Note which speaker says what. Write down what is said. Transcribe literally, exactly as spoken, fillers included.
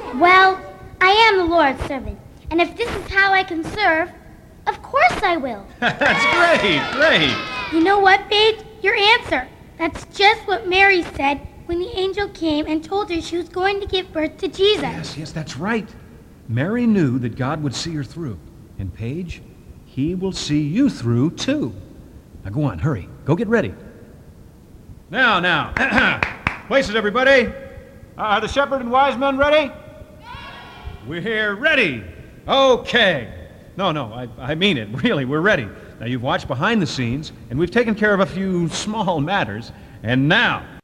Speaker 1: Well, I am the Lord's servant, and if this is how I can serve, of course I will.
Speaker 2: That's great, great.
Speaker 1: You know what, Paige? Your answer. That's just what Mary said when the angel came and told her she was going to give birth to Jesus.
Speaker 2: Yes, yes, that's right. Mary knew that God would see her through. And Paige, he will see you through, too. Now go on, hurry. Go get ready. Now, now. Places, everybody. Are the shepherd and wise men ready? We're ready. Okay. No, no, I, I mean it. Really, we're ready. Now, you've watched behind the scenes, and we've taken care of a few small matters. And now,